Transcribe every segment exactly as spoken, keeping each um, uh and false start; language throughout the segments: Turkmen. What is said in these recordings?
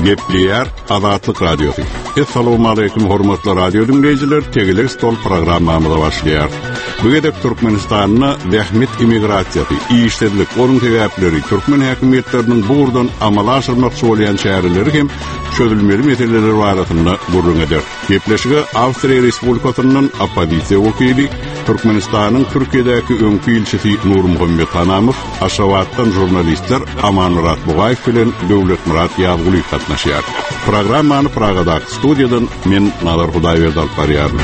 Gepleyer Azatlyk Radiosu. Assalamu alaykum hormatly radio dinleyijiler, Tegeler Stol programmamyza başlaýar. Bu gedek Türkmenistanyna zähmet immigrasiýasy, işçilik, onun sebäpleri, Türkmen häkimetleriniň burdan amala aşyrmakçy bolýan şäherleri hem çözülmeli meseleler barasynda gurrun eder. Gepleşige Awstriýa Respublikasynyň opposisiýa wekili, Türkmenistanyň Türkiýedäki öňkü ilçisi Nurmuhammed Hanamow, Aşgabatdan jurnalistler Aman Murat Bugaýew bilen Döwlet Murat Ýazguly gatnaşýar. Programmany Pragadak studiýadan men Nazar Hudaýberdi alyp barýarym.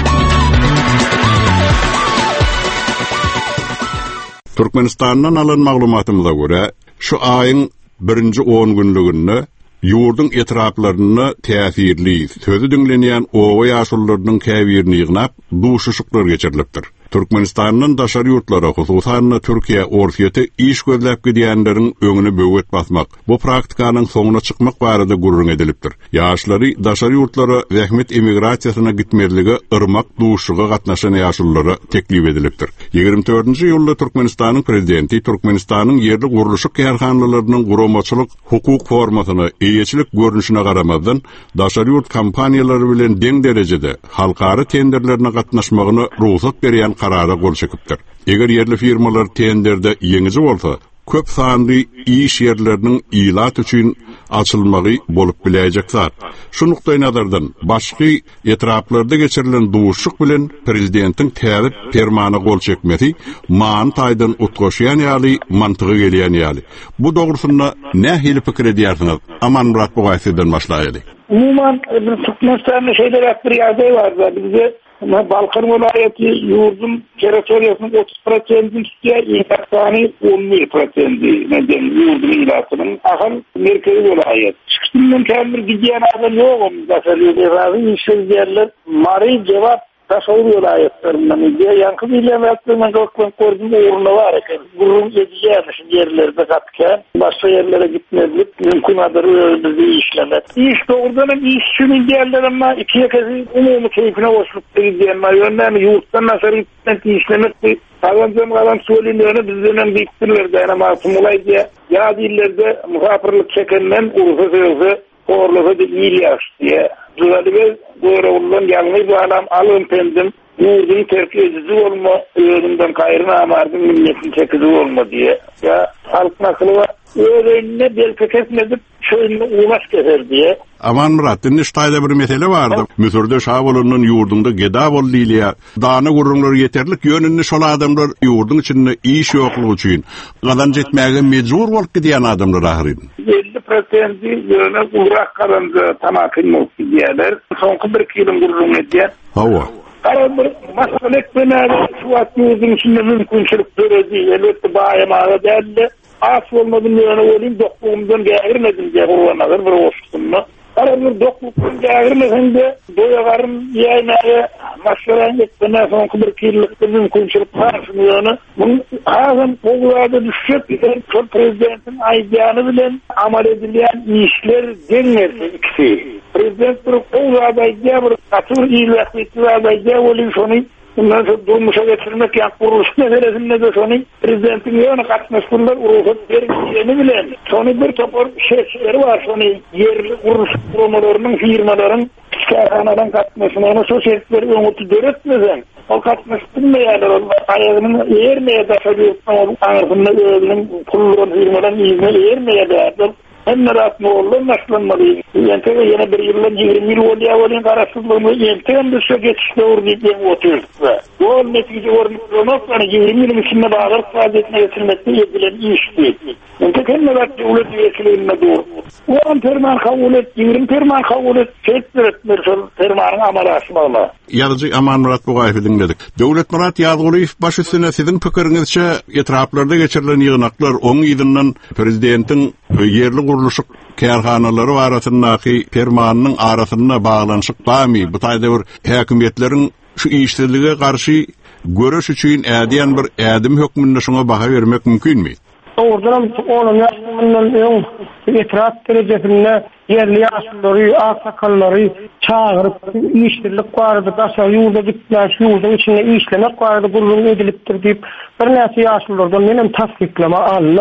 Türkmenistandan alan maglumatymyza görä, şu aýyň birinji on günlüginde ýurdun etraplaryna täsirli, sözü dinlenýän owa ýaşullarynyň käbirini ýygnap, duşuşyklar geçirilipdir. Türkmenistanyň daşary ýurtlary, hususan Türkiýe orsiýety iş gözläp gidýänleriň öňüne böwet basmak, bu praktikanyň soňuna çykmak barada gurrun edilipdir. Ýaşlary daşary ýurtlary zähmet emigrasiýasyna gitmerligi yrmak duşuga gatnaşan ýaşullary teklip edilipdir. ýygrimi dördünji ýylda Türkmenistanyň prezidenti Türkmenistanyň ýerli guruluşyk kärhanalarynyň guramçylyk hukuk formasyny eýeçilik görnüşine garamazdan daşary ýurt kompaniýalary bilen deň derejede halkary tenderlerine gatnaşmagyny ruhsat berýän karara gol çekipdir. Eger yerli firmalar tenderde ýeňiji bolsa, köp sanly iş ýerleriniň ilat üçin açylmagy bolup biläjek zat. Şu nukdaý nazardan başky etraplarda geçirilen duşuk bilen prezidentiň täze fermana gol çekmesi man taýdan utgoşýan ýaly mantygy gelýän ýaly. Bu dogrusunda nähili pikir edýärsiňiz? Aman Murat Bugaýewden başlaýaly. Umuman Türkmenistan'da şeyler yaptır yazı vardı. Bize Balkan vilayeti yurdun teritoriyosunun otuz prosentin üstüye ilaksani on bir prosenti neden yurdun ilaksının ahal merkezi vilayet. Çıkıştığından kendimdir gidiyen adam yokum. Zaten işsiz yerler mari cevap taşavur vilayetlerinden diye yankı bilemezlerden kalkman koordum uğruna var. Gurum edeceğimiş yerlerde katken başka yerlere gitmezlik mümkün adır bizi işlemek. İş doğrudan işçinin yerler ama ikiye kezi umumu keyfine hoşluk gidiyen var. Yönden yurttan nasıl gitmek işlemek kazanacağım kalan söyleniyorunu bizden biktirler de ama sumulay diye ya dillerde muhafırlık çekenden urufu sözü orluğu da iyi yaş diye düzelibe böyle olan yanlış bu adam alın pendim yurdun terk edici olma ölümden kayrına amardın milletin çekici olma diye ya halk nakılı var öğrenine belki kesmedip şöyle uğraş keser diye. Aman Murat, dinleştayda bir mesele vardı. Müsürde Şabolunun yurdunda geda bol diliye dağını gurrunları yeterlik yönünü şol adamlar yurdun içinde iş yokluğu için kazanç etmeye mecbur olup gidiyen adamlar ahırın. elli prosenti yöne uğrak kazanca tamakın olsun diyeler. Sonku bir kilin gurrun ediyen. Hava. Karan bir masalek döner şu at yurdun içinde mümkünçülük söyledi. Elbette bağımağı derdi. As olmadım yöne olayım dokluğumdan gâgirmedim diye kurulanadır bir hoşluğumda. Karanır dokluğumdan gâgirmedim de doyagarım yayınaya maşaran etmene sonku bir kirlikte mümkünçülük var şunu yöne. Bunun ağzım oğulada düşecek bir prezidentin aydiyanı bilen amal edilen işler denlerdi ikisi. Prezident bir oğulada aydiya bir katır iyilaklı iktidada aydiya olayım şunu. Bundan sonra durmuşa getirmek yani kuruluş meselesinde de sonu prezidentin yönü katmışsınlar uğruhut vergiyeni bilen. Sonu bir topor şeyleri var sonu yerli kuruluş kurumlarının firmaların kârhanadan katmasını onu sosyetleri öngütü döretmesen. O katmışsın mı yani ayağının eğermeye de söylüyorsun anasında öğünün kuruluğun firmaların izine eğermeye de hem merak mı oldu, başlanmalıyım. Yentege yine bir yıldan yirmi yıl oluyor, olayın karasızlığını yentegen düşe geçişte uğrayıp otuyorsa. O netice uğrayıp yani yirmi yılın içinde bağırıp saadetine getirmekte edilen işti. Yentege hem merak devlet üyesiliğine doğru. O an terman kabul et, yirmi terman kabul et, çektir etmir termanın amala aşmalı. Yazıcı Aman Murat Bugaýew dinledik. Döwlet Murat Ýazguly baş üstüne sizin pikirinizçe etraplarda geçirilen ýygnaklar oň ýygynyň prezidentiň ýerli guruluşyk kärhanalary arasyndaky fermanynyň arasyna baglanşyk bamy. Bu taýda bir häkimetleriň şu işsizlige garşy görüş üçin ädiýän bir ädim hökmünde şoňa baha bermek mümkinmi? Oradan onun yaşamından öň etraf derejesinde yerli yaşlıları, aksakalları çağırıp işçilik vardı, daşa yurda gittiler, şu yurdun içinde işlemek vardı, gurrun ediliptir deyip bir näçe yaşlılardan benim tasdiklama aldım.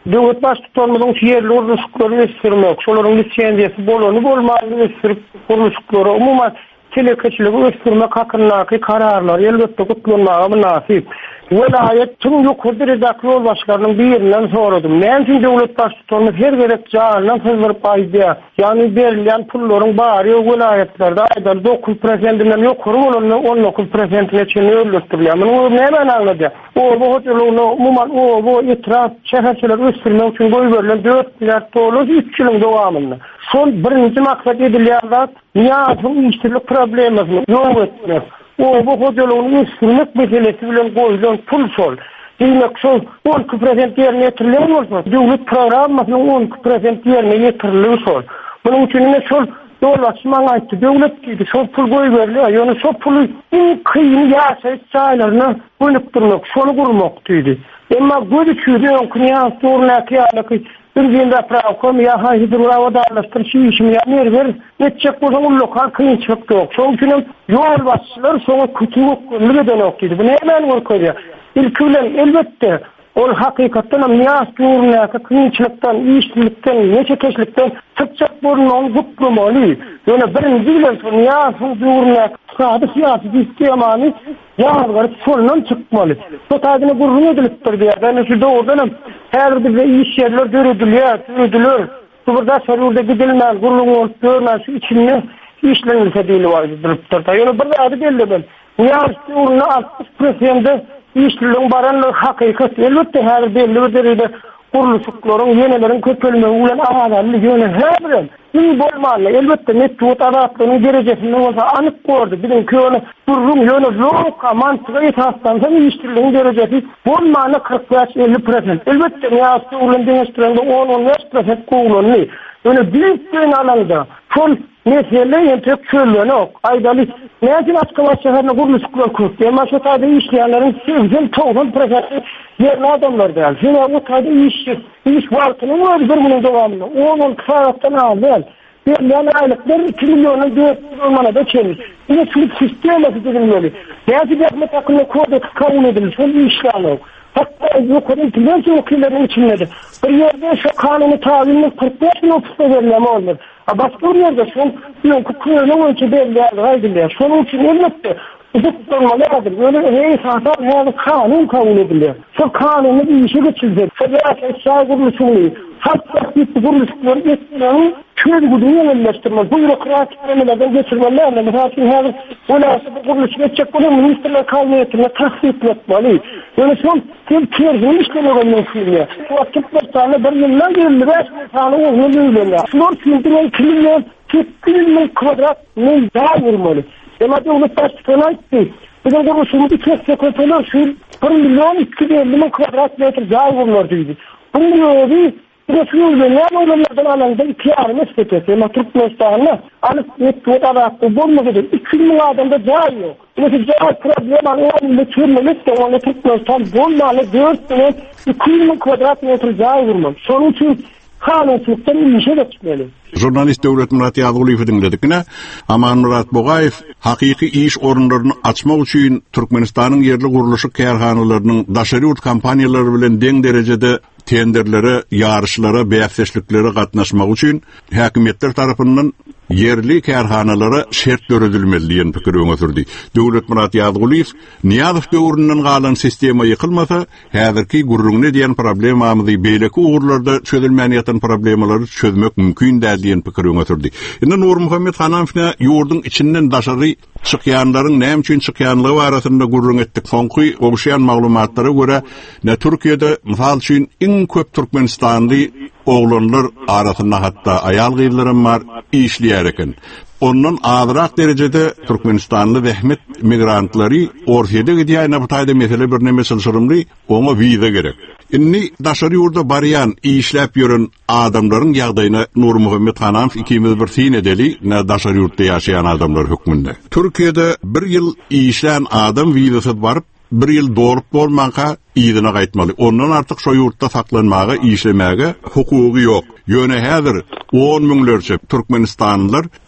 döwlet baş tutanmagyň şeýerli uruşuklary ösürmek, şolaryň lisensiyasi bolany bolmagy ösürip uruşuklary umumyň telekeçiligi ösürmek hakyndaky kararlar elbetde gutlanmagy münasip. Velayet tüm ýokary redaktor ýol başlarynyň birinden soradym. Men üçin döwlet baş tutanmy her gerek janyny syzyryp aýdy. Ýani berilen pullaryň bary welaýetlerde aýdan dokuz prosentinden ýokary bolan on dokuz prosentine çenli öldürýär. Muny näme anlady? O bu hoteluny umumyň o bu etraf şäherçiler ösürmek üçin goýberlen dört milliard dolar üç ýylyň dowamynda. Şol birinji maksat edilýär zat ýa-da işçilik problemasy ýok etmek. O bu hocalygyny ösürmek meselesi bilen goýulan pul şol. Demek şol on iki prosent ýerine ýetirilýär bolsa, döwlet programmasynyň on iki prosent ýerine ýetirilýär şol. Munyň üçin şol dowlatçymaň aýtdy, döwlet diýdi, şol pul goýberler, ýöne şol puly iň kyn ýaşaýyş çaýlaryna bölüp durmak, şonu gurmak diýdi. Emma gödüçüde okňa sornaky ýaly bir günde pravkom ya hydrolava darlaştırış işimi ýa ver netçek bolan lokal kynçylyk ýok. Şol üçin ýol başçylar şoňa kütüp nigeden okdydy. Bu näme bolýar? İlk bilen elbetde ol hakykatdan ýas durnaky kynçylykdan, işçilikden, neçekeşlikden çykjak bolan gutlamaly. Ýöne birinji bilen şol ýas durnaky sady syýasy sistemany ýa-da şoldan çykmaly. Bu taýdyny gurrun edilipdir diýär. Ben şu dowrdan her bir iş yerler görüldüler, görüldüler. Burada şerurde gidilmez, gurrun olup görmez, içinde işlenirse deyili var edilipdir. Yani burada adı belli ben. Niyazlı uğruna altmış prosent işliliğin baranlığı hakikat. Elbette her belli bir derede kuruluşukların, yenelerin köpülme, ulan ağalarlı yöne her bilen. İyi bolmalı. Elbette nettuğut aratlığının derecesinden olsa anık gördü. Bilin ki onu durrum yöne loka mantığa ithaslansa işçiliğin derecesi bolmalı kırk beş elli prosent. Elbette niyazlı uğrun deniştirende on on beş prosent kullanılıyor. Öyle büyük alanda son mesele yentrek çöllüğüne ok. Aydalı nezin Askılaş şehrine kuruluşuklar kuruluşu. Ama şu tadı işleyenlerin seksen doksan prosenti yerli adamlar değil. Şimdi o tadı iş, iş vartının var bir bunun devamında. Onun kısarattan aldı. Verilen aylıklar iki milyonun dört olmana da çelir. Yine Türk sistemi edilmeli. Nezin yapma takımı kodeks kabul edilir. Son işleyen ok. Hatta yukarı bilinç okuyların içindedir. Bir yerde şu kanunu tabiinin kırk beş bin otuzda verileme olur. Başka bir yerde şu hukuklarının ölçü belirler. Şunun için elbette hukuk durmalıdır. Böyle her saatler her kanun kabul edilir. Şu kanunu bir işe geçilecek. Federasyon eşya kuruluşunu hatta bir kuruluşları geçmenin köy güdüğünü yerleştirmez. Bu bürokratik önemelerden geçirmelerle mesela her olaysa bir kuruluş geçecek bunu ministerler kavmiyetine tahsis etmeli. Yani son Türkiye'nin işlemlerinin filmi. Bu vakitler tane bir yıldan yirmi beş tane uzun yıllarla. Şunlar filmden iki milyon kırk milyon kvadrat ne daha vurmalı. Demedi onu başlıkına gitti. Bugün kuruluşumuz iki sekreterler şu bir milyon iki yüz elli bin kvadrat metre daha vurmalı dedi. Bunun gibi Resmi ne olanlardan alanda iki yarım estetesi. Ama Türkmenistan'la alıp nettuğut arattı bulmadıdır. iki bin adamda cahil yok. Mesela cahil problem anlayalım ve çürmemek de onu Türkmenistan bulmalı. dört sene iki bin kvadrat metre cahil vurmam. Sonun için kanunsuzluktan iyi işe geçmeli. Jurnalist Döwlet Murat Ýazygulyw dinledikine, Aman Murat Bogaýew hakyky iş orunlaryny açmak üçin Türkmenistanyň yerli guruluşy kärhanalarynyň daşary ýurt kompaniýalary bilen deň derejede tenderlere, ýarışlara, beýsleşliklere gatnaşmak üçin häkimetler tarapyndan yerli kärhanalara şert döredilmeli diýen pikir öňe Döwlet Murat Ýazygulyw Niýazow döwründen galan sistema ýykylmasa, häzirki gurrungne diýen problemamyzy beýleki ugurlarda çözülmän ýatan problemalary çözmek mümkin däl diýen pikir öňe sürdi. Indi Nur Muhammed Hanamfna ýurdun içinden daşary çykýanlaryň näme üçin çykýanlygy barasynda gurrun etdik. Soňky ogşaýan maglumatlary görä, ne Türkiýede mysal üçin iň köp Türkmenistanly oglanlar arasynda hatda aýal gyýlarym bar işleýär eken. Ondan azrak derecede Türkmenistanlı zähmet migrantlary ortada gidýän bu taýda mesele bir näme sylşyrymly, oňa wiza gerek. Inni daşary ýurda barýan, işläp ýören adamlaryň ýagdaýyna Nur Muhammed Hanamf ikimiz bir syn edeli, ne daşary ýurtda ýaşaýan adamlar hökmünde. Türkiýede bir ýyl işlän adam wizasy barıp bir ýyl dorup bolmanka ýygyna gaýtmaly. Ondan artık şo ýurtda saklanmaga, işlemäge hukugy ýok. Ýöne häzir on müňlerçe Türkmenistanlylar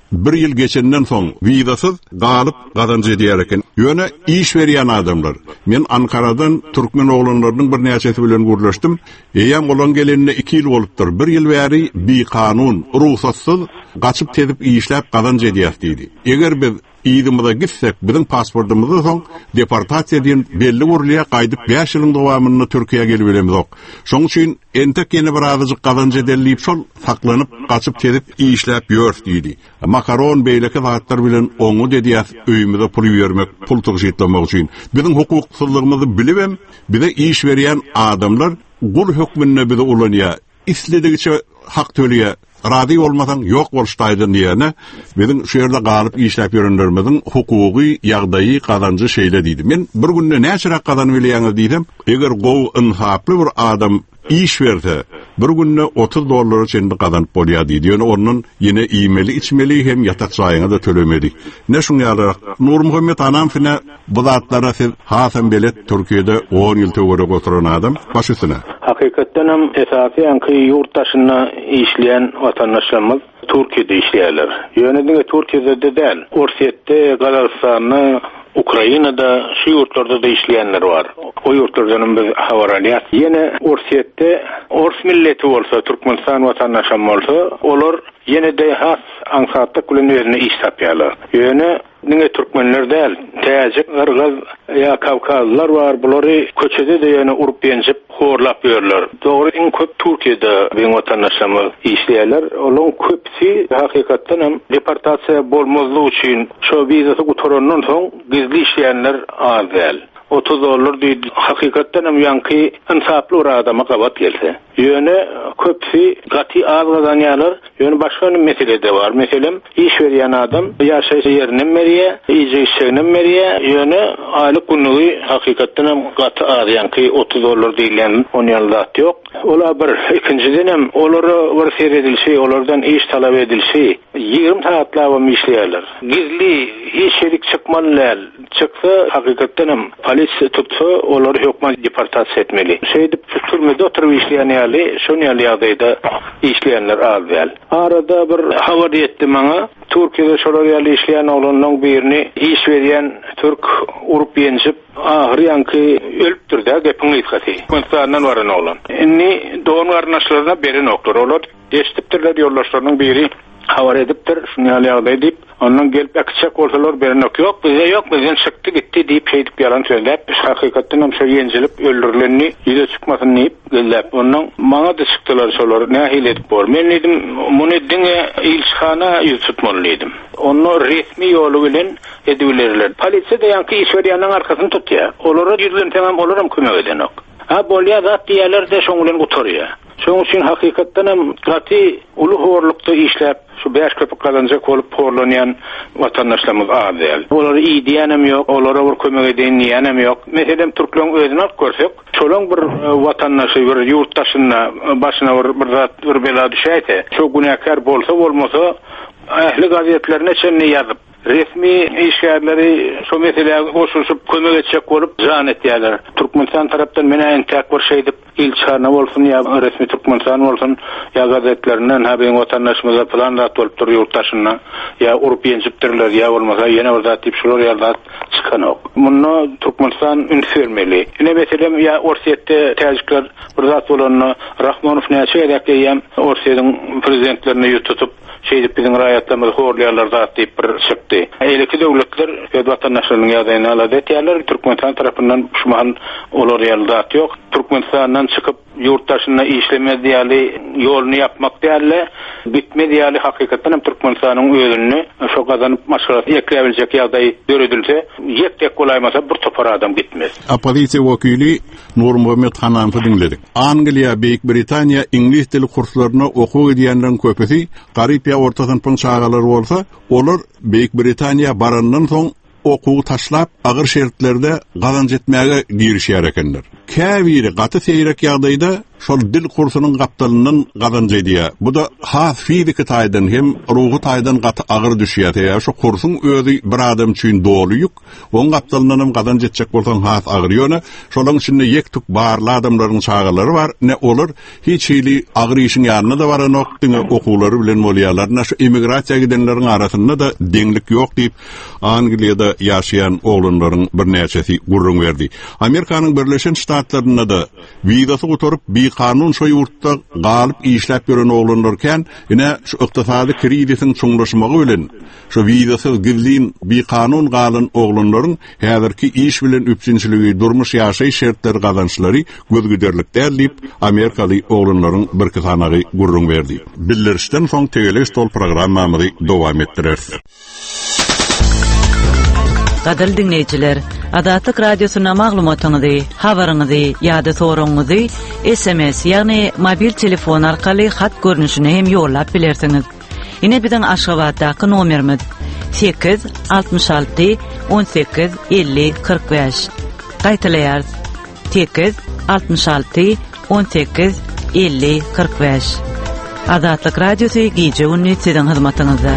bir yıl geçenden soň wizasız galyp gazanjy edýär eken. Ýöne iş berýän adamlar. Men Ankara'dan Türkmen oglanlarynyň bir näçesi bilen gurlaşdym. Eýem olan gelenine iki yıl bolupdyr. Bir yıl bäri bi kanun, ruhsatsyz gaçyp tedip işläp gazanjy edýär diýdi. Eger biz ýygymyza gitsek, biziň pasportymyzy soň deportasiýa diýen belli urlya gaýdyp beş ýylyň dowamyny Türkiýe gelip bilemizok. Şoň üçin entek ýene bir azyjyk gazanjy edilip şol saklanyp gaçyp tedip işläp ýör diýdi. Makaron beýleki zatlar bilen oňu dediýär, öýümizde pul bermek, pul tygşytlamak üçin. Biziň hukuksuzlygymyzy bilibem, bize iş berýän adamlar gul hökmünde bize ulanýar. Isledigiçe hak töleýär. Radi olmadan yok bolştaýdyn diýene biziň şu ýerde galyp işläp ýörenlerimiziň hukuky ýagdaýy gazanjy şeýle diýdi. Men bir günde näçe gazanyp bilýäňiz diýdim. Eger gow insaply bir adam iş berse, bir günde otuz dollar çendi gazanyp bolýar diýdi. Ýöne onuň ýene iýmeli, içmeli hem ýatak saýyna da tölemeli. Ne şuň ýalar Nur Muhammed anam fine bu zatlara siz hasan belet Türkiýede on ýyl töwere oturan adam başysyna. Hakykatdan hem esasy anky ýurtdaşyna işleyen vatandaşlarymyz Türkiýede işleýärler. Ýöne diňe Türkiýede de däl, Orsiýetde, Gazakstanda, Ukrainada, şu yurtlarda da işleyenler var. O yurtlardan biz habaralıyat. Yine Orsiýetde, Ors milleti olsa, Türkmenistan vatandaşam olsa, olar yine de has ansatlyk bilen özüne iş tapýarlar. Ýöne niňe türkmenler däl, täjek, Kırgız ya Kavkazlar var. Bulary köçede de ýöne urup ýenjip horlap ýörler. Dogry iň köp Türkiýede biň vatandaşlarymyz işleýärler. Olaň köpsi hakykatdan hem deportasiýa bolmazlyk üçin şo wizasy guturandan soň gizli işleýänler az däl. otuz dollar diýdi. Hakykatdan hem ýanky insaply bir adama gabat gelse. Ýöne köpsi gaty az gazanýarlar. Ýöne başga bir mesele de bar. Meselem iş berýän adam ýaşaýş ýeriniň merýe, iýje işiniň merýe, ýöne aýlyk günlügi hakykatdan hem gaty az ýanky otuz dollar diýilen ony zat ýok. Ola bir ikinciden hem olary bir seredilşi, olardan iş talap edilşi, ýygrimi saatlar we işleýärler. Gizli hiç şerik çykmalylar. Çyksa hakykatdan hem polisiýa tutsa, olary hökmen deportasiýa etmeli. Şeýdi türmede oturup işleýän ýaly, şoň ýaly ýagdaýda işleýänler az däl. Arada bir habar etdi maňa, Türkiýede şolar ýaly işleýän oglanyň birini iş berýän türk urup ýenjip, ahir ýanky ölüpdir da, gepini ýetgäti. Konstandan baran oglan. Inni doğum garnaşlaryna beren oklar. Olar eşitipdirler, ýoldaşlarynyň biri habar edipdir, şuny ýaly ýagdaý diýip, ondan gelip akçak bolsalar beren ok ýok, bize ýok, bizden çykdy gitdi diýip şeýdip ýalan söýläp, hakykatdan hem şo ýenjilip öldürilenni ýüze çykmasyn diýip gelip, ondan maňa da çykdylar şolar, nähil edip bor. Men dedim, muny diňe ilçhana ýüz tutmaly edim. Onu resmi ýolu bilen edilerler. Polisiýa da ýanky iş berýäniň arkasyny tutýar. Olara ýüzden tamam olaram kömek eden ok. Ha bolýar zat diýerler de şoň bilen gutarýar. Şoň üçin hakykatdan hem gaty uly horlukda işläp şu beş köpek kazanjak bolup horlanýan vatandaşlarymyz az däl. Olary iyi diýenem ýok, olara bir kömek edýän diýenem ýok. Meselem türkleň özüne alyp görsek, şolaň bir vatandaşy bir ýurtdaşyna başyna bir bir zat bir bela düşäýse, şo günäkär bolsa bolmasa ähli gazetlerine çenni ýazyp resmi işgärleri şu meseleye koşuşup kömek etjek bolup jan etýärler. Türkmenistan tarapdan mene entek bir şey dip ilçhana bolsun ya resmi Türkmenistan bolsun ya gazetlerinden ha beň vatandaşymyza plan da bolup dur ýurtdaşyna ya urup ýenjipdirler ya bolmasa ýene bir zat diýip şolar ýaly çykan ok. Muny Türkmenistan ünsürmeli. Ine meselem ya Orsiýetde täjikler bir zat bolanyny Rahmanow näçe edekýän Orsiýetyň prezidentlerini ýutup şeýdip biziň raýatlarymyzy horlaýarlar zat diýip bir çykdy. Eýleki döwletler öz vatandaşlarynyň ýagdaýyna alady etýärler. Türkmenistan tarapyndan şuman olar ýaly zat ýok. Türkmenistandan çykyp ýurtdaşyna işlemez diýäli ýolunu ýapmak diýerler. Bitmedi diýäli hakykatdan hem Türkmenistanyň özüni şo gazanyp maşgalaty ekleýäbiljek ýagdaý döredilse, ýektek golaýmasa bir topar adam gitmez. Opozisiýa wekili Nur Muhammed Hanan'ı dinledik. Angliýa, Beýik Britaniýa ingliz dili kurslaryna okuw edýänlerin köpüsi garyp ýa orta synpyň çağalar bolsa, olar Beýik Britaniýa barandan soň okuw taşlap agyr şertlerde gazanç etmäge girişýär ekenler. käbiri gaty seýrek ýagdaýda şol dil kursynyň gapdalynyň gazanjy diýär. Bu da has fiziki taýdan hem ruhy taýdan gaty agyr düşýär. Ýa şu kursyň özü bir adam üçin doluýuk. Oň gapdalynyň hem gazanjy etjek bolsaň has agyr ýöne. Şolaň içinde ýektuk barly adamlaryň çağalary bar. Ne olur? Hiç hili agyr işiň ýanyna da baranok, diňe okuwlary bilen bolýarlar. Şu emigrasiýa gidenleriň arasynda da deňlik ýok diýip Angliýada ýaşaýan oglanlaryň bir näçesi gurrun berdi. Amerikanyň Birleşen Ştatlaryna da wizasy gotorup bir kanun şu ýurtda galyp işläp ýören oglanlarken ine şu ykdysady krizisiň çoňlaşmagy bilen şu wizasy gizlin bir kanun galan oglanlaryň häzirki iş bilen üpçünçiligi durmuş ýaşaý şertleri gazançlary gözgüderlik däldip Amerikaly oglanlaryň bir kysanagy gurrun berdi. Bildirişden soň tegele stol programmamyzy dowam etdirer. Gadal dinleyijiler, Adatyk radiosyna maglumatyňyzy, habaryňyzy ýa-da soragyňyzy S M S ýagny mobil telefon arkaly hat görnüşine hem ýollap bilersiňiz. Ine biziň Aşgabatdaky nomerimiz sekiz altmış alty on sekiz elli kırk beş. Gaýtylýar sekiz altmış alty on sekiz elli kırk beş. Adatyk radiosy gije ünni siziň hyzmatyňyzda.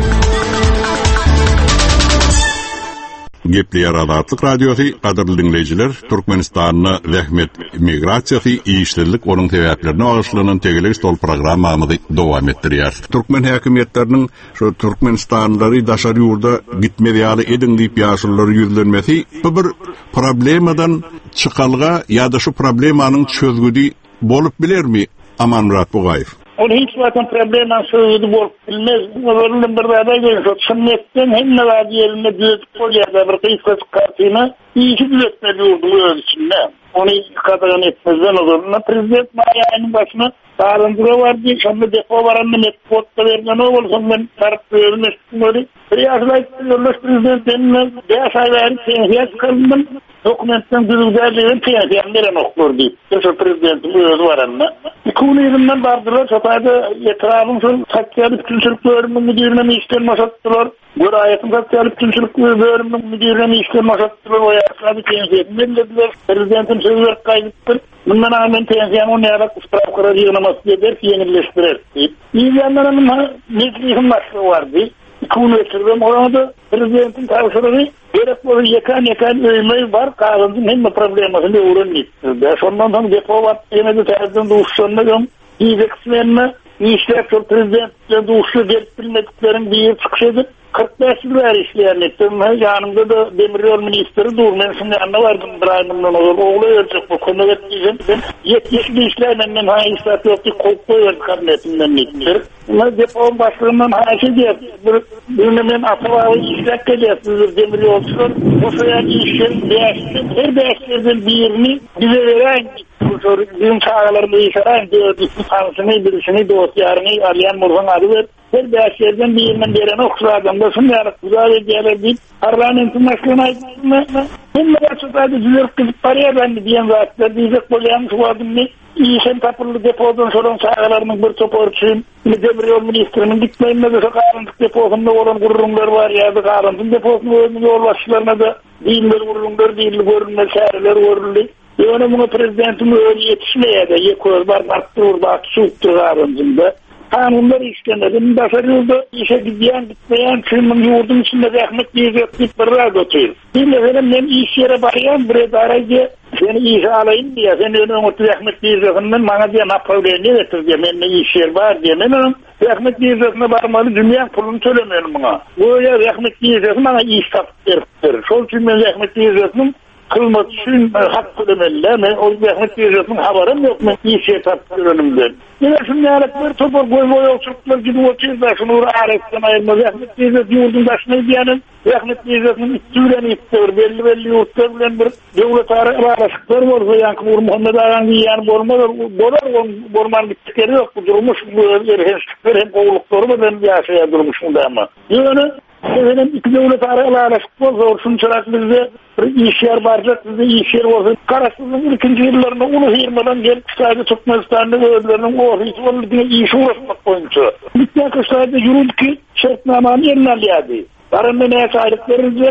Gepleýär Adatyk radiosi, gaderli dinleyijiler, Türkmenistanyna zähmet migrasiýasy, işçilik onuň sebäplerini agyşlanan tegele stol programmamyzy dowam etdirýär. Türkmen häkimetleriniň şu Türkmenistanlary daşary ýurda gitmediýäli edin diýip ýaşulary ýüzlenmesi bu bir problemadan çykalga ýa-da şu problemanyň çözgüdi bolup bilermi Amanmurat Bugaýew? Onu hiç zaten problemden sözü bolup bilmez. Onların bir bada görüşüp sünnetten hem ne var yerine düzüp koyarlar bir kıyıkası kartına iyi ki düzetmedi oldu öz içinde. Onu kadarını etmezden o zaman. Prezident Maya'nın başına sağlandıra var diye şimdi depo varanını metbotta vergen o olsun ben tarif görmüştüm öyle. Bir yaşlayıp yoldaş prezidentlerine beş ay verip pensiyat kıldım. Dokumentten düzülgerliğin pensiyat veren okur deyip. Şu prezidentin özü varanına. Kunu yerinden vardılar. Çatayda etrafın şu Satyalik Külçülük Bölümünün müdürüne mi işlerini başlattılar. Gürayet'in Satyalik Külçülük Bölümünün müdürüne mi işlerini başlattılar. O yaşladı pensiyatını verdiler. Prezidentin sözü verip kaybettir. Bundan hemen pensiyanı o neyarak ıspravkara yığınaması eder ki yenilleştirir deyip. İyi yanlarının meclisin başlığı vardı. Kunu etirdim. Orada prezidentin tavsiyeleri gerek böyle yakan yakan öymeyi var. Kağıdın hem de problemasını öğrendik. Sondan sonra depo var. Yine de tercihden doğuşlarına göm. İyi kısmenine işler çok prezidentle doğuşu gelip bilmediklerin bir yer çıkışıdır. kırk beş yıl var işleyen ettim. Yanımda da Demiryol Ministeri Durmen. Şimdi yanına vardım bir ayımdan olur. Oğlu ölecek bu konu etmeyeceğim. Yetmişli işler benden ha işler yok ki koklu öldü karnetimden etmiştir. Ama depon başlığından ha şey diye birinin atavağı işler geliyatlıdır Demiryolcular. O sayar işlerin değişti. Her değiştirdiğin birini bize veren bizim çağalarında işaren gördüğü tansını birisini dosyarını arayan Murhan adı ver. Her değiştirdiğin birinden veren oksa adamda sunlayarak güzel ediyorlar deyip parlamentin başlığına aitmağına hem de açıklaydı düzelt kızıp paraya bendi diyen zaten diyecek böyle yanlış vardım ne İyisen tapırlı depodan soran çağalarının bir toporçuyum. Demiryol Ministrinin gitmeyinle de karanlık deposunda olan gururumlar var ya da karanlık deposunda olan yol başlarına da değiller gururumlar değilli görünmez şehirler görünmez. Yani bunu prezidentin öyle yetişmeye de yekoz var baktırır bak soğuktur karanlığında. Kanunlar işlemedi. Başarıldı. İşe gidiyen gitmeyen tümün yurdun içinde zahmet diyecek bir bırra götürür. Bir efendim ben iş yere barayan bir edaraydı. Seni işe alayım diye. Seni önüne otu zahmet diyeceğinden bana diye napavlaya ne getir diye. Benimle iş yer var diye. Ben zahmet diyeceğine varmalı dünya pulunu söylemiyorum bana. Böyle zahmet diyeceğine bana iş taptırır. Sol için ben zahmet diyeceğine kılmak için hak ödemeliler. Ben o zahmet diyeceğine haberim yok. Ben iş yer taptırır önümden. Yine şimdi yaraklar topar boy boy yolculuklar gibi oturuyor da şunu uğraştıran ayırmaz. Rahmet diyeceğiz yurdun başına diyenin. Rahmet diyeceğizin üstüren istiyor. Belli belli yurtlar bilen bir devlet araşıklar var. Yankı Uğur Muhammed Ağa'nın yiyen bormalar. Borar borman gittikleri yok. Bu durmuş bu erhenslikler hem kovulukları mı ben yaşaya durmuş mu da ama. Yani efendim iki devlet araşık var. Zorsun çırak bizde iş yer varacak. Bizde iş yer olsun. Karasızın ikinci yıllarında ulu hirmadan gelip sadece Türkmenistan'da ve ödlerinin ofisi var. Bir iş uğraşmak boyunca. Bitmeyen kışlarda yürüdü ki şartnamanı yerine alıyordu. Barınma neye sahip verilecek?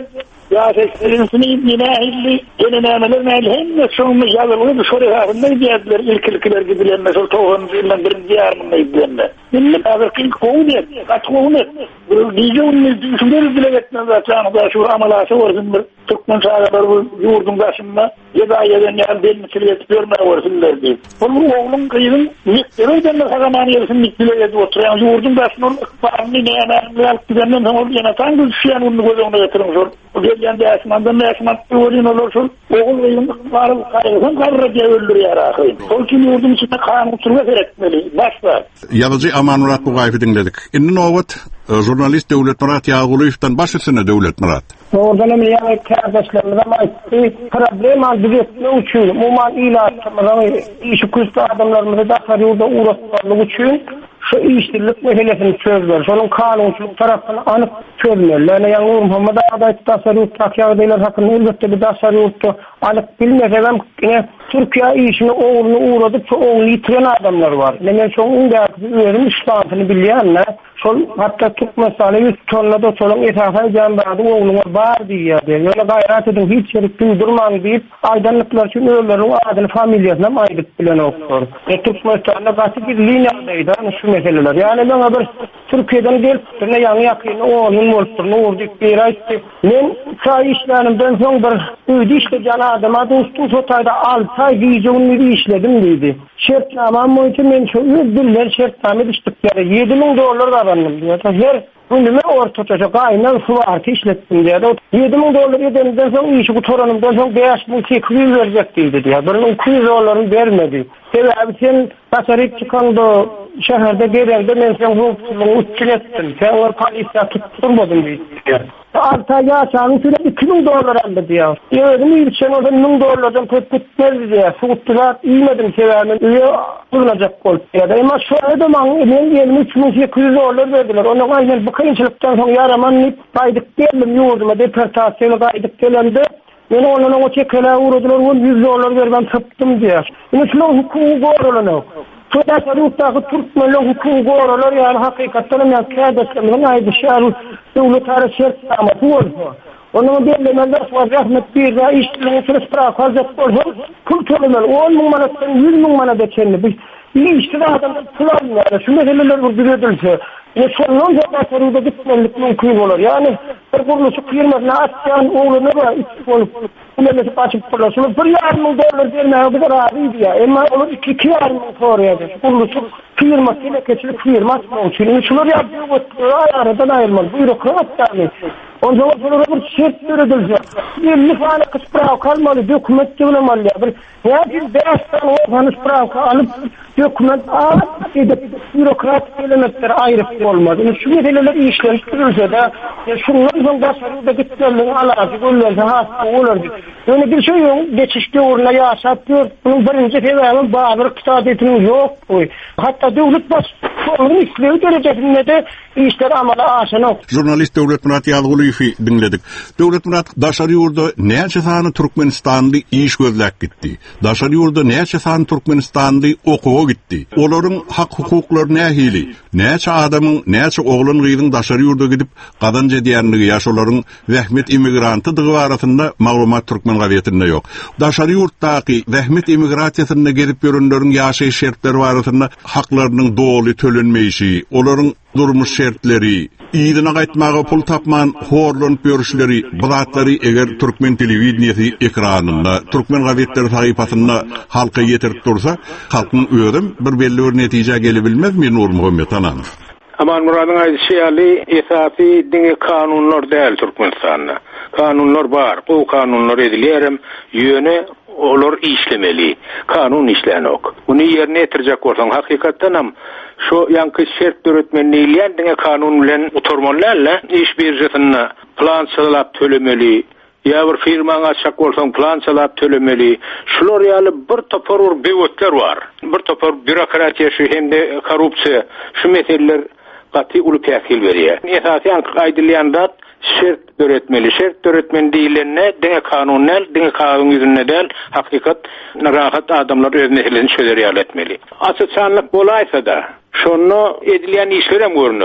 ya seksensini dinahilli denemeler näle şonu yazılı şoraylarında diýdiler ilkilkiler gidilen mesela toğuncu yıldan birinci yarımında gidilenler. Milli azırkın kovunu, kaç kovunu. Diýjegini düşündürüp bile etmez zaten da şu amalası olsun bir Türkmen şahılar bu yurdun başında yeda yeden yer belli çiliyet görmeye olsunlar diye. Onun oğlum kıyının miktarıyla da zaman yersin miktarıyla oturan yurdun başında bağımlı neyene alıp gidenden sonra yanatan gözüşüyen onu gözüne getirin zor. O gelen de asmandan ne asman öğrenin olursun. Oğul kıyının varıl kaygısın karra diye öldürüyor akıyın. O kim yurdun içinde kanun sürmek etmeli. Başlar. Yazıcı Aman Murat Bugayf'ı dinledik. İnnin oğut jurnalist Devlet Murat Yağuluyev'den başısını Devlet Murat. Oradan emin yani kardeşlerimiz ama problem adresine uçuyor. Muman ilaçlarımızın işi küstü adamlarımızı da sarıyorduk uğraşlarını uçuyor. Şu işçilik meselesini çözler. Sonun kanunçuluk tarafını anıp çözlerler. Yani Muhammed Ağday'ı tasarruf takyağdaylar hakkında elbette bir tasarruftu. Alıp bilmesem yine Türkiye işini oğlunu uğradık. Çok oğlunu yitiren adamlar var. Yani çok ünlü üyerim İslam'ını bilyenler. Sol hatta Türkmen sahne yüz tonla da solun etrafına canbaradım oğluma var diye. Yani gayret edin hiç yerik bildirman deyip aydanlıklar için öğlerin adını familyasından aydık bilen oktor. E Türkmen sahne gayet bir linyadaydı şu meseleler. Yani ben haber Türkiye'den gelip ne yanı yakını oğlunun olsun uğurduk bir ayıttı. Ben çay işlerimden son bir üydü işte can adama dostum sotayda altı ay diyeceğim bir işledim dedi. Şertnamam o için ben çok öldürler şertnamı düştükleri yedi bin dolar da her günüme ortaça kaynan su artı işlettim diye. yedi bin dolar edemden sonra işi kutoranımdan sonra beş bin sekiz yüz verecek değildi diye. Bunun iki yüz dolarını vermedi. Sebebi sen tasarruf çıkanda şehirde gelende ben sen hukukçuluğu uççun ettim. Sen o polisiye tutturmadın diye. Altı ay yaşanın sürekli iki bin dolar aldı diye. Yedim iyi bir şey orada bin dolardan pek gitmezdi diye. Soğuttular iymedim sebebi. Üye bulunacak kol diye. Ama şu adamın ben üç bin sekiz yüz dolar verdiler. Onun aynen bu kıyınçılıktan sonra yaramanlayıp kaydık geldim yurduma deportasyonu kaydık gelende. Ben onlara o çekele uğradılar, on yüz dolar vermem taptım diye. Yani şunun hukuku doğrulanıyor. Şurada sarıqtaki Türkmenlerin hukuku doğrular yani hakikaten yani kardeşlerimizin aydı şahı devlet arası şertnaması olsa. Onun belirlemende var rahmet bir daha işçiliğin süresi bırak hazret olsa pul tölemeli. on bin manattan yüz bin manat ekenli. Bir işçili adamdan pul almıyor. Şu meseleler vurduruyordu. Yani sonunca tasarruda gitmelik mümkün olur. Yani bir kuruluşu kıyırmasına atacağın oğlunu da içip olup Ümemesi açıp fırlasını bir yarım dolar vermeye o kadar ağrıydı ya. Ama olur iki, iki yarım sonraydı. Kuruluşu kıyırmak, yine keçili kıyırmak mümkün. Şunları yapıyor, aradan ayrılmalı. Bürokrat yani. Ondan sonra bir şert verildi. elli tane kısprav kalmalı, doküment devlemalı ya. Bir her beş tane oğlanı sprav alıp doküment alıp edip bürokrat elementler ayrıp olmaz. Yani şu meseleler işlendirilse de şunların sonunda sarıda gittilerinin alakası görülürse hasta olurdu. Yani bir şey yok, geçişte uğruna yaşatıyor. Bunun birinci fevrayının bağlı kısadetinin yok. Hatta devlet baş sorunun işlevi derecesinde de işler amala aşan yok. Jurnalist Devlet Murat Yağuluyev'i dinledik. Devlet Murat, daşarı yurda neçe sany Türkmenistan'da iş gözlek gitti. Daşarı yurda neçe sany Türkmenistan'da okuğa gitti. Onların hak hukukları nähili? Neçe adamın, neçe oğlun gıydın daşarı yurda gidip qadanca diýerligi ýaşolaryň wähmet immigranty dıgy barasynda maglumat Türkmen gazetinde yok. Daşarı yurtdaky wähmet immigrasiýasyna gelip ýörenleriň ýaşaýyş şertleri barasynda haklarynyň doly tölenmeýişi, olaryň durmuş şertleri, iyidine gaýtmaga pul tapman horlanyp ýörüşleri, bulatları eger Türkmen telewizionyasy ekranynda, Türkmen gazetleri sahypasynda halka ýetirip dursa, halkyň öýdüm bir belli bir netije gelebilmezmi Nur Muhammed Ananov? Aman Murad'ın aýdyşy ýaly esasy diňe kanunlar däl Türkmenistanda. Kanunlar bar, o kanunlar edilýärem, ýöne olar işlemeli. Kanun işlenok. Bunu yerine getirjek bolsaň hakykatdan hem şu ýanky şert öğretmenliğilen diňe kanun bilen oturmalarla iş birjasynda plan çalap tölemeli. Ya bir firmaň açak bolsaň plan çalap tölemeli. Şular ýaly bir topar bewetler bar. Bir topar bürokratiýa hemde korrupsiýa şu meseleler gaty uly täsir berýär. Esasy gaýdylýanda şert öğretmeli. Şert öğretmen diýilende diňe kanunlar, diňe kanun ýüzünde del hakykat rahat adamlar öz meselelerini çözer ýaly etmeli. Açyçanlyk bolaýsa da şonu edilýän işler hem görünür.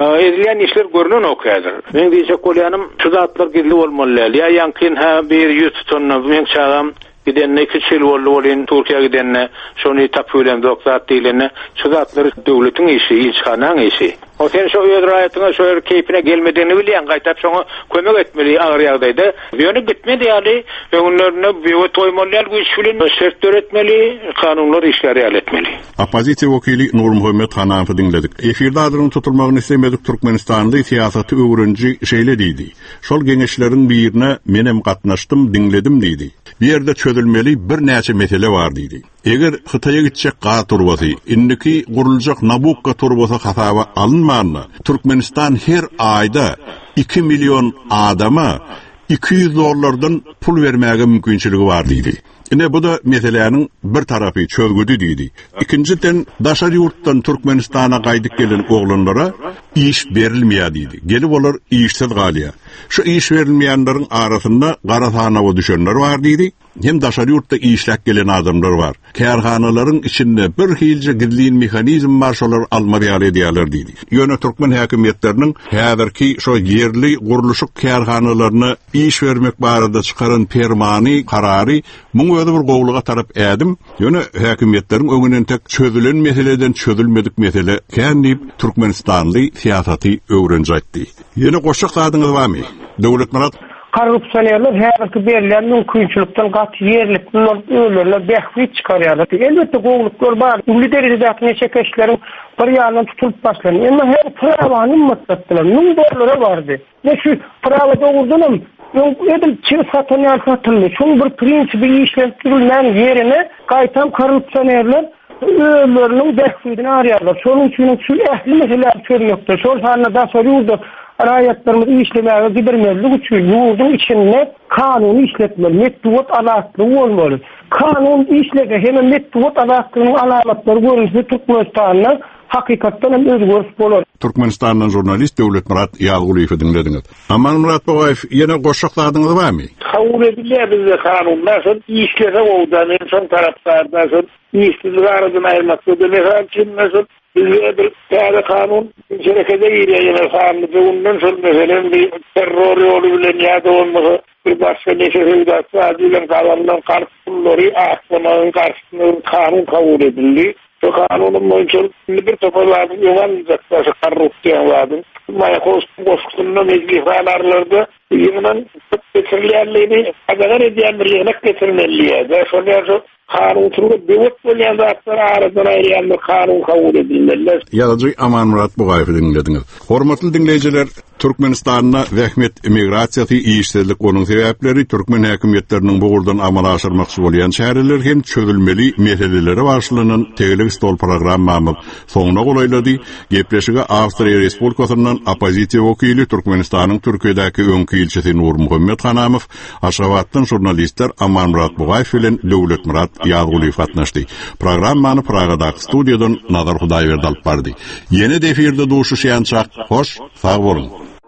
Edilen işler görünen okaýdyr. Men diýjek bolýanym, şu zatlar gizli bolmaly. Ya ýankin ha bir ýüz tonna men çağam gidenne iki çyl boldy bolýan Türkiýe gidenne şonu tapy bilen doktat diýilene şu zatlar döwletiň işi, ilçhanaň işi. O sen şu ýödraýatyna şu keypine gelmediğini bilýän gaýtap şoňa kömek etmeli agyr ýagdaýda. Ýöne gitmedi ýaly, öňlerine bir toýmalar güýç bilen şert öretmeli, kanunlar işleri ýaletmeli. Opozisiýa wekili Nur Muhammed Hanawy dinledik. Efirde adyny tutulmagyny istemedik Türkmenistanly siýasaty öwrenji şeýle diýdi. Şol geňeşleriň birine menem gatnaşdym, dinledim diýdi. Bir ýerde çözülmeli bir näçe mesele bar diýdi. Eger Hytaýa gitjek gat turbasy, indiki guruljak Nabucco turbasy hasaba alınmagyna, Türkmenistan her aýda iki milyon adama iki yüz dollardan pul vermäge mümkinçiligi bar diýdi. Ine bu da meselenin bir tarafı çözgüdü diýdi. İkinciden daşar yurtdan Türkmenistana gaýdyp gelen oglanlara iş berilmeýär diýdi. Gelip olar işsiz galýar. Şu iş verilmeýänleriň arasynda gara sanawa düşenler bar diýdi. Hem daşar yurtda işläp gelen adamlar var. Kärhanalaryň içinde bir hilje gizlin mehanizm bar, şolar alma ýaly diýerler diýdi. Ýöne Türkmen häkimetleriniň häzirki şo yerli guruluşyk kärhanalaryna iş vermek barada çykaran fermany karary muň öňe bir gowluga tarap ädim. Ýöne häkimetleriň öňünden tek çözülen meseleden çözülmedik mesele kändip Türkmenistanly siýasaty öwrenji aýtdy. Ýene goşak sadyňyz barmy? Döwlet marat korrupsiýonlar häzirki berilen mümkinçilikden gat yerlik ölürler behwit çykarýarlar. Elbetde gowluklar bar. Ulu derejedäki neçe keşleriň bir ýalan tutulup başlanan. Emma her prawany matlatdylar. Nuň bollara bardy. Ne şu prawa dogurdunam. Yok edil çir satanyal satıldı. Şun bir prinsibi işlettirilmän yerine gaýtam korrupsiýonlar ölürleriň behwitini arýarlar. Şonuň üçin şu ähli meseleler çözmekde. Şol halda da soruýurdy. Raýatlarymyz işlemäge gidermelik üçin ýurdun içinde kanuny işletmeli, metduat alatly bolmaly. Kanun işlege hem metduat alatlynyň alamatlary görünse Türkmenistanda hakykatdan hem özgörüş bolar. Türkmenistandan jurnalist Döwlet Murat Ýalguliýew dinlediňiz. Aman Murat Bogaýew ýene goşakladyňyz barmy? Kabul edilýär bizde kanunlar, şol işlege boldan, şol tarapdardan, şol işsizlik aradan aýrmakda demekler için mesel bizde bir täze kanun şerekede ýerine sanlygy ondan şol meselen bir terror ýoly bilen ýa-da bolmasa bir başga neçe hüwdat adilen kalanlar karşılary aklamagyň karşysyna kanun kabul edildi. Şu kanunun boýunça bir toparlaryň ýolanjak korrupsiýa wady. Maýa koşulmagyny meclislerlerde ýygynyň geçirilýärligini agar edýänlerine geçirilmeli. Şol kanun türlü dewlet bolýan zatlar aradan aýrýan kanun kabul edilmeli. Ýa-da Aman Murat Bogaýew dinlediňiz. Hormatly dinleýijiler, Türkmenistanyna wähmet emigrasiýasy işsizlik onuň sebäpleri Türkmen häkimetleriniň bugurdan amala aşyrmakçy bolýan şäherler hem çözülmeli meseleleri başlanan Tegelik stol programmamyz soňuna golaýlady. Gepleşige Awstriýa Respublikasynyň opozisiýa wekili Türkmenistanyň Türkiýedäki öňki ilçesi Nur Muhammed Hanawy, Aşgabatdan jurnalistler Aman Murat Bogaýew bilen Döwlet Murat Ýalguliýew gatnaşdy. Programmany Pragadaky studiýadan Nazar Hudaýberdi alyp bardy. Ýene efirde duşuşýançak, hoş, sag bolun.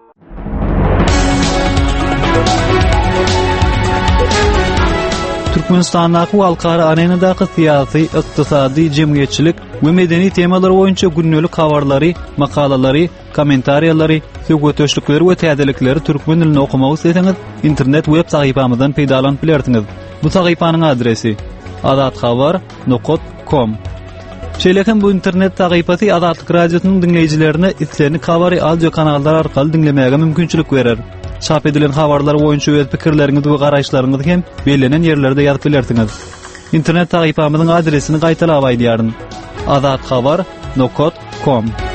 Türkmenistandaky halkara arenadaky syýasy, ykdysady, jemgyýetçilik we medeni temalar boýunça günnelik habarlary, makalalary, kommentariýalary, söwgetöşlikleri we täzelikleri türkmen dilinde okumagy isteseňiz, internet web sahypamyzdan peýdalanyp bilersiňiz. Bu sahypanyň adresi adatxabar nokta com. Şeýlekem bu internet sahypasy Adatlyk radiosynyň dinleýijilerine islerini kabary audio kanallar arkaly dinlemäge mümkinçilik berer. Çap edilen habarlar boýunça öz pikirleriňizi we garaşlaryňyzy hem belenen ýerlerde ýazyp bilersiňiz. İnternet sahypamyzyň adresini gaýtalap aýdýaryn. adatxabar nokta com.